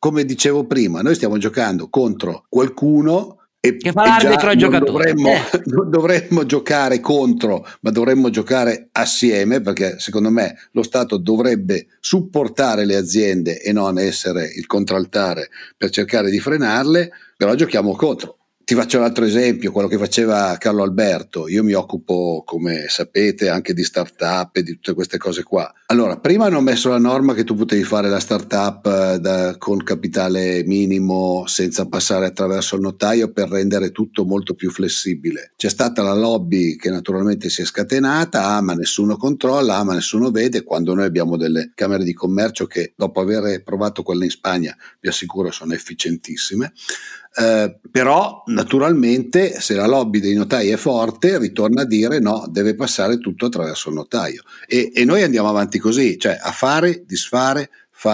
come dicevo prima, noi stiamo giocando contro qualcuno che fa l'arbitro ai giocatori. Non dovremmo giocare contro, ma dovremmo giocare assieme, perché secondo me lo Stato dovrebbe supportare le aziende e non essere il contraltare per cercare di frenarle, però giochiamo contro. Ti faccio un altro esempio, quello che faceva Carlo Alberto. Io mi occupo, come sapete, anche di startup e di tutte queste cose qua. Allora, prima hanno messo la norma che tu potevi fare la startup con capitale minimo senza passare attraverso il notaio per rendere tutto molto più flessibile. C'è stata la lobby che naturalmente si è scatenata, ma nessuno controlla, ma nessuno vede, quando noi abbiamo delle camere di commercio che dopo aver provato quelle in Spagna, vi assicuro, sono efficientissime. Però naturalmente se la lobby dei notai è forte ritorna a dire no, deve passare tutto attraverso il notaio e noi andiamo avanti così, cioè a fare, disfare,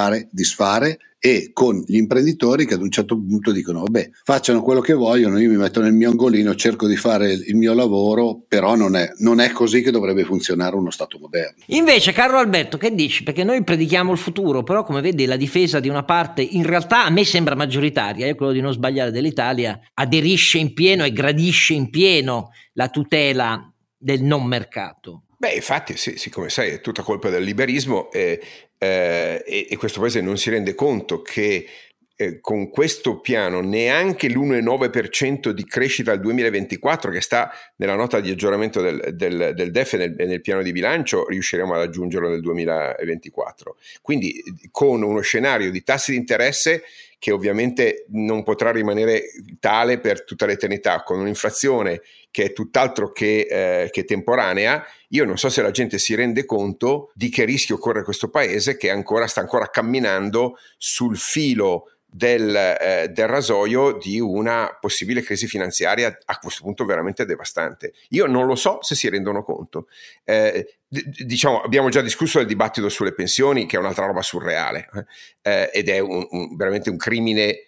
e con gli imprenditori che ad un certo punto dicono vabbè, facciano quello che vogliono, io mi metto nel mio angolino, cerco di fare il mio lavoro, però non è così che dovrebbe funzionare uno Stato moderno. Invece Carlo Alberto, che dici? Perché noi predichiamo il futuro, però come vedi la difesa di una parte in realtà a me sembra maggioritaria, quello di non sbagliare dell'Italia, aderisce in pieno e gradisce in pieno la tutela del non mercato. Beh, infatti, sì, come sai, è tutta colpa del liberismo e questo paese non si rende conto che con questo piano neanche l'1,9% di crescita al 2024 che sta nella nota di aggiornamento del DEF e nel piano di bilancio riusciremo ad aggiungerlo nel 2024. Quindi con uno scenario di tassi di interesse che ovviamente non potrà rimanere tale per tutta l'eternità, con un'inflazione che è tutt'altro che temporanea, io non so se la gente si rende conto di che rischio corre questo paese che sta ancora camminando sul filo del rasoio di una possibile crisi finanziaria a questo punto veramente devastante. Io non lo so se si rendono conto. Diciamo, abbiamo già discusso del dibattito sulle pensioni, che è un'altra roba surreale ed è veramente un crimine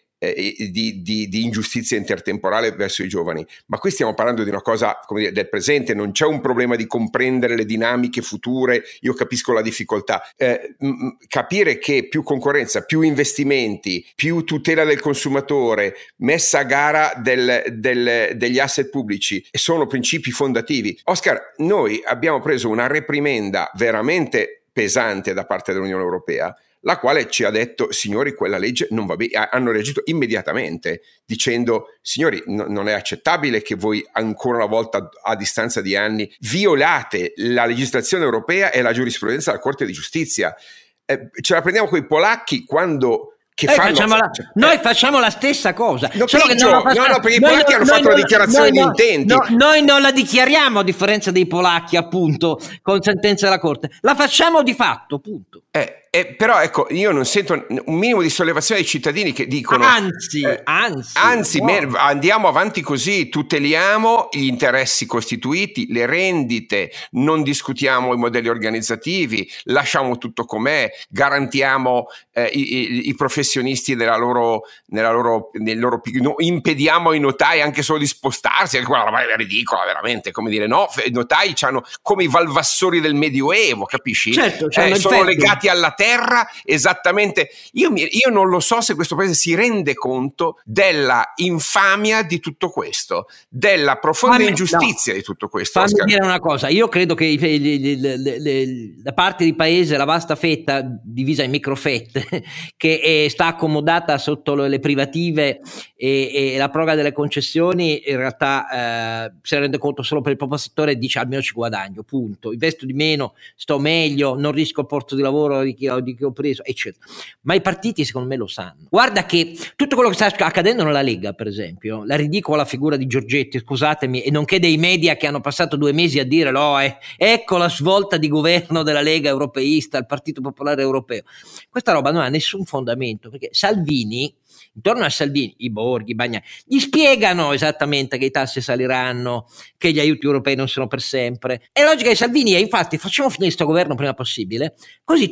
di ingiustizia intertemporale verso i giovani, ma qui stiamo parlando di una cosa, come dire, del presente. Non c'è un problema di comprendere le dinamiche future, io capisco la difficoltà, capire che più concorrenza, più investimenti, più tutela del consumatore, messa a gara degli asset pubblici sono principi fondativi. Oscar, noi abbiamo preso una reprimenda veramente pesante da parte dell'Unione Europea, la quale ci ha detto: signori, quella legge non va bene. Hanno reagito immediatamente dicendo: signori, non è accettabile che voi ancora una volta a distanza di anni violate la legislazione europea e la giurisprudenza della Corte di Giustizia. Ce la prendiamo con i polacchi quando noi facciamo la stessa cosa. Perché i polacchi hanno fatto la dichiarazione di intenti. Noi non la dichiariamo, a differenza dei polacchi, appunto, con sentenza della Corte. La facciamo di fatto, punto. Però ecco, io non sento un minimo di sollevazione dei cittadini che dicono anzi wow, andiamo avanti così, tuteliamo gli interessi costituiti, le rendite, non discutiamo i modelli organizzativi, lasciamo tutto com'è, garantiamo i professionisti nel loro impediamo ai notai anche solo di spostarsi, anche quella roba è ridicola veramente, come dire, no, i notai hanno come i valvassori del Medioevo, capisci? Certo, sono legati alla terra, esattamente. Io non lo so se questo paese si rende conto della infamia di tutto questo, della profonda ingiustizia di tutto questo. Fammi dire una cosa, io credo che la parte di paese, la vasta fetta divisa in microfette che sta accomodata sotto le privative e la proroga delle concessioni, in realtà si rende conto solo per il proprio settore e dice: almeno ci guadagno, punto, investo di meno, sto meglio, non rischio il posto di lavoro di chi ho preso, eccetera. Ma i partiti secondo me lo sanno. Guarda che tutto quello che sta accadendo nella Lega, per esempio, la ridicola figura di Giorgetti, scusatemi, e nonché dei media che hanno passato 2 mesi a dire ecco la svolta di governo della Lega europeista, il Partito Popolare Europeo. Questa roba non ha nessun fondamento, perché Salvini, intorno a Salvini, i Borghi, Bagnai, gli spiegano esattamente che i tassi saliranno, che gli aiuti europei non sono per sempre. E la logica di Salvini è: infatti facciamo finire questo governo prima possibile, così torno a fare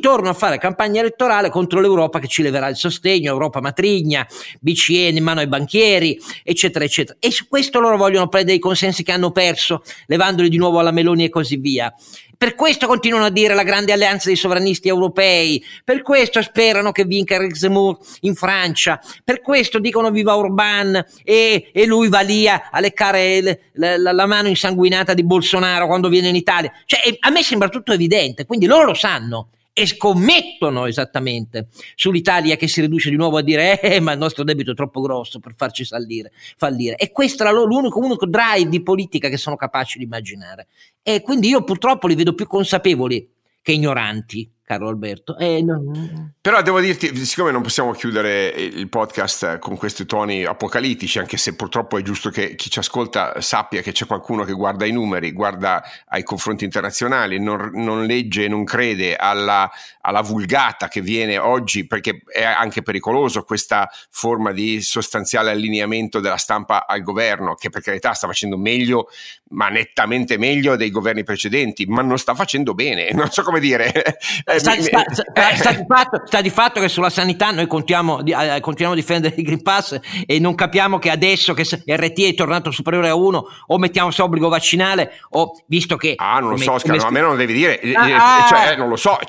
fare campagna elettorale contro l'Europa che ci leverà il sostegno, Europa matrigna, BCE in mano ai banchieri, eccetera, eccetera. E su questo loro vogliono prendere i consensi che hanno perso, levandoli di nuovo alla Meloni e così via. Per questo continuano a dire la grande alleanza dei sovranisti europei, per questo sperano che vinca Eric Zemmour in Francia, per questo dicono viva Orbán e lui va lì a leccare la mano insanguinata di Bolsonaro quando viene in Italia. Cioè, a me sembra tutto evidente, quindi loro lo sanno e scommettono esattamente sull'Italia che si riduce di nuovo a dire ma il nostro debito è troppo grosso per farci fallire. E questo è l'unico drive di politica che sono capaci di immaginare. E quindi io purtroppo li vedo più consapevoli che ignoranti, caro Alberto. Però devo dirti, siccome non possiamo chiudere il podcast con questi toni apocalittici, anche se purtroppo è giusto che chi ci ascolta sappia che c'è qualcuno che guarda i numeri, guarda ai confronti internazionali, non legge, non crede alla vulgata che viene oggi, perché è anche pericoloso questa forma di sostanziale allineamento della stampa al governo, che per carità sta facendo meglio, ma nettamente meglio dei governi precedenti, ma non sta facendo bene, non so come dire. Sta di fatto che sulla sanità noi continuiamo a difendere il Green Pass e non capiamo che adesso che RT è tornato superiore a 1 o mettiamo questo obbligo vaccinale o visto che non lo so, Oscar, a me non lo devi dire, non lo so,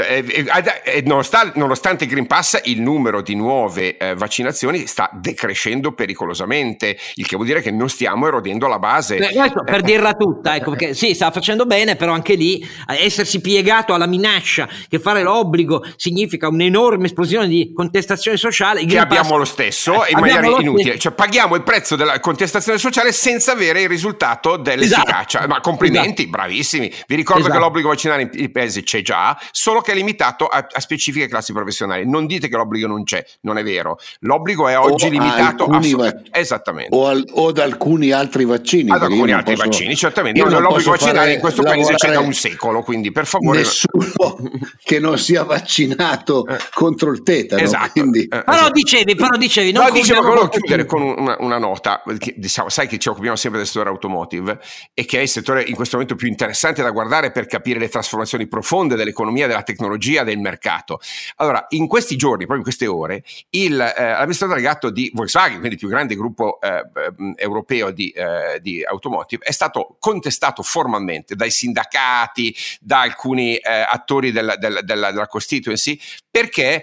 nonostante il Green Pass il numero di nuove vaccinazioni sta decrescendo pericolosamente, il che vuol dire che non stiamo erodendo la base. Per dirla tutta, ecco, perché sì, sta facendo bene, però anche lì essersi piegato alla minaccia che fare l'obbligo significa un'enorme esplosione di contestazione sociale che abbiamo lo stesso e in maniera inutile, cioè paghiamo il prezzo della contestazione sociale senza avere il risultato dell'efficacia. Ma complimenti, bravissimi. Vi ricordo che l'obbligo vaccinale in paese c'è già, solo che è limitato a specifiche classi professionali. Non dite che l'obbligo non c'è, non è vero. L'obbligo è oggi limitato esattamente o ad alcuni altri vaccini. Ad alcuni altri vaccini, certamente. L'obbligo vaccinale in questo paese c'è da un secolo, quindi per favore nessuno che non sia vaccinato contro il tetano. Esatto. Quindi... Però dicevi dicevo che volevo chiudere con una nota. Diciamo, sai che ci occupiamo sempre del settore automotive e che è il settore in questo momento più interessante da guardare per capire le trasformazioni profonde dell'economia, della tecnologia, del mercato. Allora, in questi giorni, proprio in queste ore, l'amministratore delegato di Volkswagen, quindi il più grande gruppo europeo di automotive, è stato contestato formalmente dai sindacati, da alcuni attori della constituency perché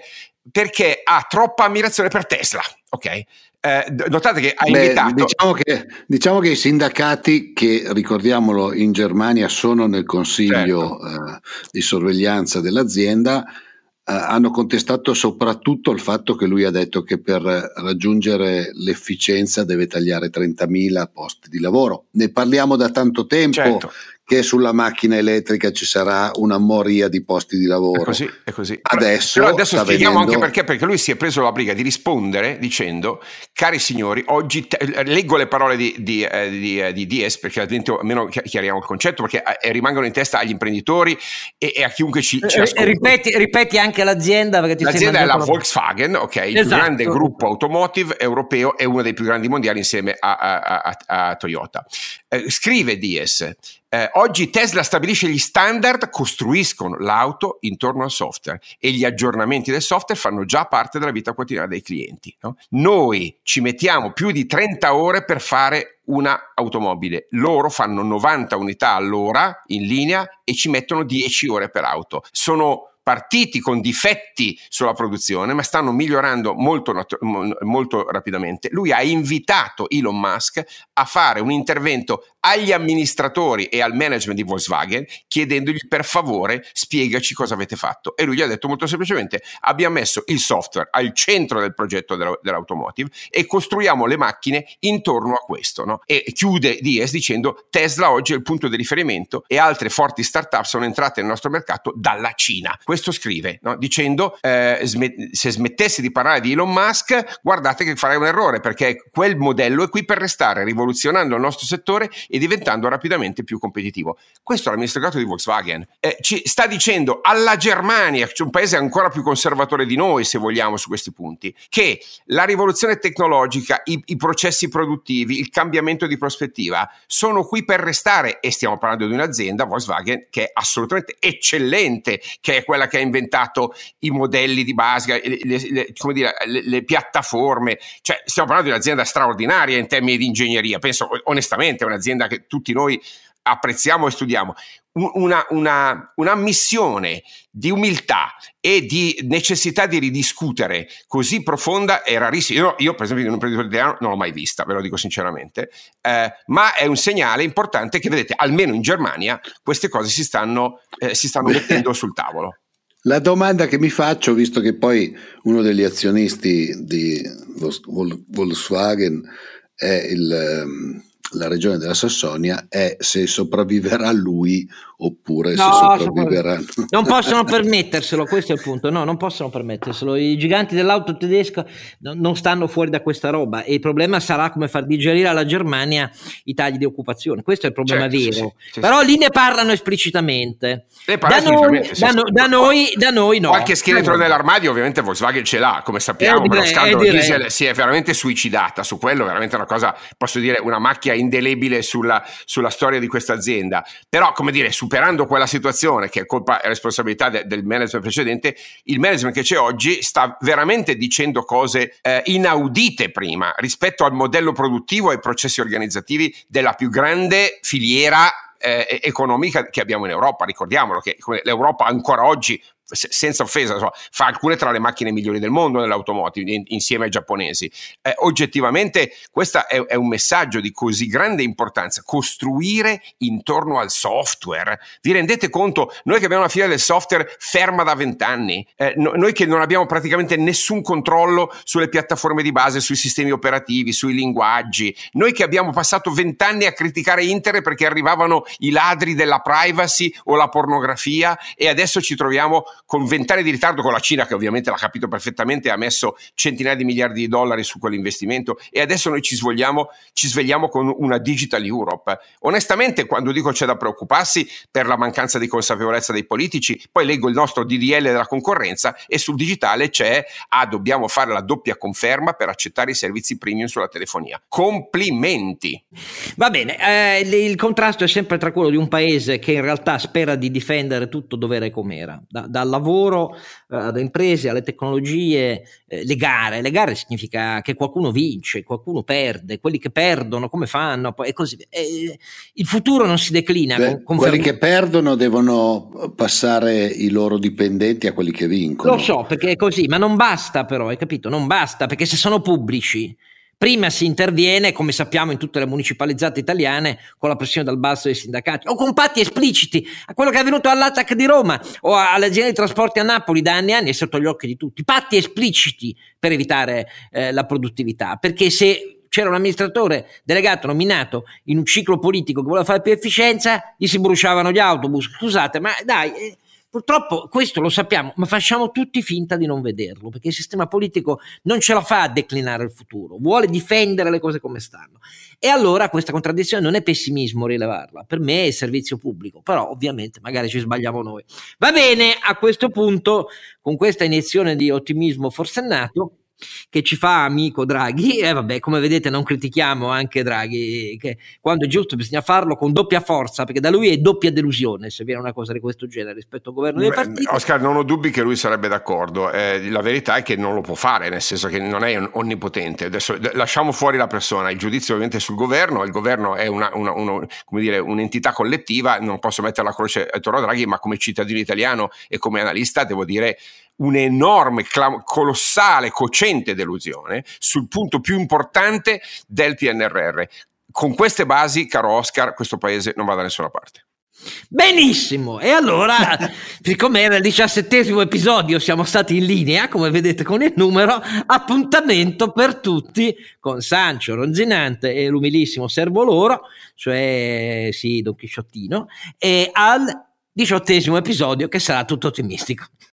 ha troppa ammirazione per Tesla, ok? Notate che ha invitato... Diciamo che i sindacati, che ricordiamolo in Germania sono nel consiglio di sorveglianza dell'azienda, hanno contestato soprattutto il fatto che lui ha detto che per raggiungere l'efficienza deve tagliare 30.000 posti di lavoro. Ne parliamo da tanto tempo che sulla macchina elettrica ci sarà una moria di posti di lavoro. È così. Adesso spieghiamo anche perché lui si è preso la briga di rispondere dicendo: cari signori, oggi leggo le parole di Dies, perché altrimenti almeno chiariamo il concetto, perché rimangono in testa agli imprenditori e a chiunque ci ascolta. Ripeti anche l'azienda, perché l'azienda è la Volkswagen, ok, il più grande gruppo automotive europeo e uno dei più grandi mondiali insieme a Toyota. Scrive Dies: oggi Tesla stabilisce gli standard, costruiscono l'auto intorno al software e gli aggiornamenti del software fanno già parte della vita quotidiana dei clienti, no? Noi ci mettiamo più di 30 ore per fare una automobile, loro fanno 90 unità all'ora in linea e ci mettono 10 ore per auto. Sono partiti con difetti sulla produzione, ma stanno migliorando molto rapidamente. Lui ha invitato Elon Musk a fare un intervento agli amministratori e al management di Volkswagen chiedendogli: per favore spiegaci cosa avete fatto. E lui gli ha detto molto semplicemente: abbiamo messo il software al centro del progetto dell'automotive e costruiamo le macchine intorno a questo, no? E chiude Dies dicendo: Tesla oggi è il punto di riferimento e altre forti startup sono entrate nel nostro mercato dalla Cina. Questo scrive, no? Dicendo se smettessi di parlare di Elon Musk, guardate che farei un errore, perché quel modello è qui per restare, rivoluzionando il nostro settore e diventando rapidamente più competitivo. Questo è l'amministratore di Volkswagen. Ci sta dicendo alla Germania, c'è un paese ancora più conservatore di noi, se vogliamo, su questi punti, che la rivoluzione tecnologica, i processi produttivi, il cambiamento di prospettiva sono qui per restare, e stiamo parlando di un'azienda, Volkswagen, che è assolutamente eccellente, che è quella l'azienda che ha inventato i modelli di base, le piattaforme, cioè stiamo parlando di un'azienda straordinaria in termini di ingegneria, penso onestamente è un'azienda che tutti noi apprezziamo e studiamo. Una missione di umiltà e di necessità di ridiscutere così profonda è rarissima. Io per esempio in un imprenditore italiano non l'ho mai vista, ve lo dico sinceramente, ma è un segnale importante che, vedete, almeno in Germania queste cose si stanno mettendo sul tavolo. La domanda che mi faccio, visto che poi uno degli azionisti di Volkswagen è la regione della Sassonia, è se sopravviverà lui oppure se sopravviverà. Non possono permetterselo, questo è il punto. No, non possono permetterselo. I giganti dell'auto tedesca non stanno fuori da questa roba, e il problema sarà come far digerire alla Germania i tagli di occupazione. Questo è il problema vero. Sì. Però lì ne parlano esplicitamente. Da noi no. Qualche scheletro nell'armadio ovviamente Volkswagen ce l'ha, come sappiamo, lo scandalo diesel si è veramente suicidata su quello, veramente una cosa, posso dire, una macchia indelebile sulla storia di questa azienda. Però, come dire, superando quella situazione che è colpa e responsabilità del management precedente, il management che c'è oggi sta veramente dicendo cose inaudite prima rispetto al modello produttivo e ai processi organizzativi della più grande filiera economica che abbiamo in Europa. Ricordiamolo che l'Europa ancora oggi, senza offesa, fa alcune tra le macchine migliori del mondo nell'automotive insieme ai giapponesi. Oggettivamente questo è un messaggio di così grande importanza: costruire intorno al software. Vi rendete conto? Noi che abbiamo una filiera del software ferma da 20 anni, noi che non abbiamo praticamente nessun controllo sulle piattaforme di base, sui sistemi operativi, sui linguaggi, noi che abbiamo passato 20 anni a criticare internet perché arrivavano i ladri della privacy o la pornografia, e adesso ci troviamo con 20 anni di ritardo con la Cina, che ovviamente l'ha capito perfettamente e ha messo centinaia di miliardi di dollari su quell'investimento, e adesso noi ci svegliamo con una Digital Europe. Onestamente, quando dico c'è da preoccuparsi per la mancanza di consapevolezza dei politici, poi leggo il nostro DDL della concorrenza e sul digitale c'è dobbiamo fare la doppia conferma per accettare i servizi premium sulla telefonia. Complimenti! Va bene, il contrasto è sempre tra quello di un paese che in realtà spera di difendere tutto dov'era e com'era, dal lavoro alle imprese, alle tecnologie, le gare. Le gare significa che qualcuno vince, qualcuno perde, quelli che perdono come fanno, e così via. Il futuro non si declina. Quelli che perdono devono passare i loro dipendenti a quelli che vincono. Lo so, perché è così, ma non basta, però, hai capito? Non basta, perché se sono pubblici prima si interviene, come sappiamo in tutte le municipalizzate italiane, con la pressione dal basso dei sindacati, o con patti espliciti. A quello che è avvenuto all'ATAC di Roma o all'azienda di trasporti a Napoli da anni e anni è sotto gli occhi di tutti. Patti espliciti per evitare la produttività, perché se c'era un amministratore delegato nominato in un ciclo politico che voleva fare più efficienza, gli si bruciavano gli autobus. Scusate, ma dai... Purtroppo questo lo sappiamo, ma facciamo tutti finta di non vederlo, perché il sistema politico non ce la fa a declinare il futuro, vuole difendere le cose come stanno. E allora questa contraddizione non è pessimismo rilevarla, per me è servizio pubblico, però ovviamente magari ci sbagliamo noi. Va bene, a questo punto, con questa iniezione di ottimismo forsennato, che ci fa amico Draghi, e vabbè, come vedete non critichiamo anche Draghi, che quando è giusto bisogna farlo con doppia forza, perché da lui è doppia delusione se viene una cosa di questo genere rispetto al governo dei partiti. Oscar, non ho dubbi che lui sarebbe d'accordo, la verità è che non lo può fare, nel senso che non è onnipotente. Adesso lasciamo fuori la persona, il giudizio ovviamente sul governo. Il governo è come dire, un'entità collettiva, non posso mettere la croce attorno a Draghi, ma come cittadino italiano e come analista devo dire un'enorme, colossale, cocente delusione sul punto più importante del PNRR. Con queste basi, caro Oscar, questo paese non va da nessuna parte. Benissimo, e allora siccome era il 17° episodio siamo stati in linea, come vedete con il numero, appuntamento per tutti con Sancio Ronzinante e l'umilissimo servo loro, cioè sì, Don Chisciottino, e al 18° episodio che sarà tutto ottimistico.